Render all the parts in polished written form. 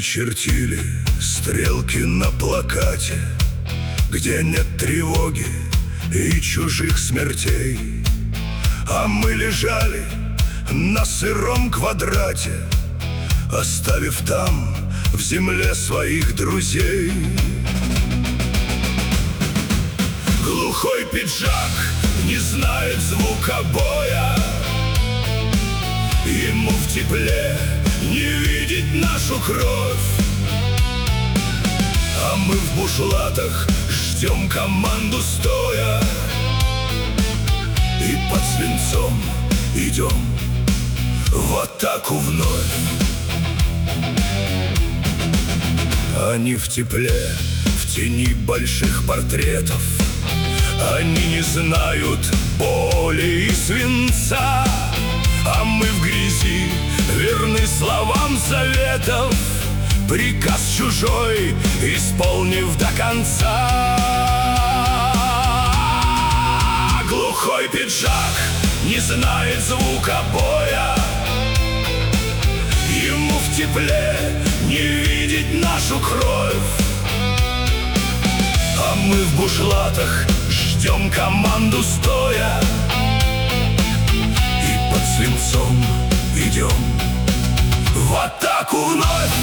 чертили стрелки на плакате, где нет тревоги и чужих смертей. А мы лежали на сыром квадрате, оставив там в земле своих друзей. Глухой пиджак не знает звука боя, ему в тепле не видеть нашу кровь. А мы в бушлатах ждем команду стоя, и под свинцом идем в атаку вновь. Они в тепле, в тени больших портретов, они не знают боли и свинца. А мы в грязи, верны словам заветов, приказ чужой исполнив до конца. Глухой пиджак не знает звука боя, ему в тепле не видеть нашу кровь. А мы в бушлатах ждем команду стоя, и под свинцом идем в атаку вновь.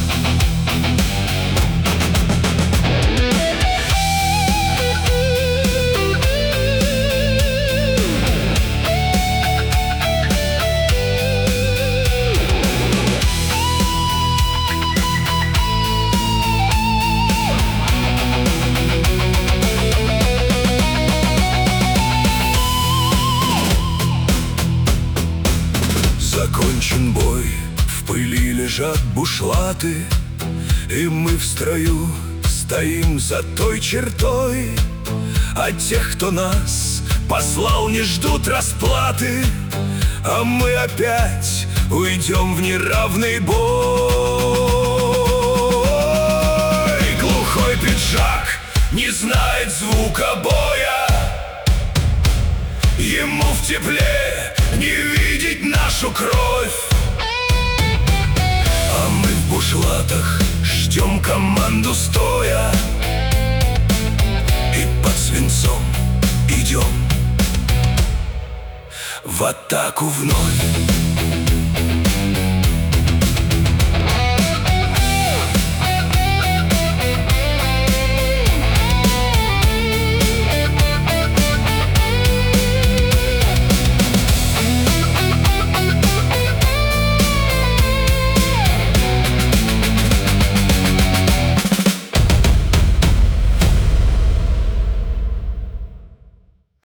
Закончен бой, в пыли лежат бушлаты, и мы в строю стоим за той чертой. А тех, кто нас послал, не ждут расплаты, а мы опять уйдем в неравный бой. Глухой пиджак не знает звука боя, ему в тепле не видеть нашу кровь. А мы в бушлатах ждем команду стоя, и под свинцом идем в атаку вновь.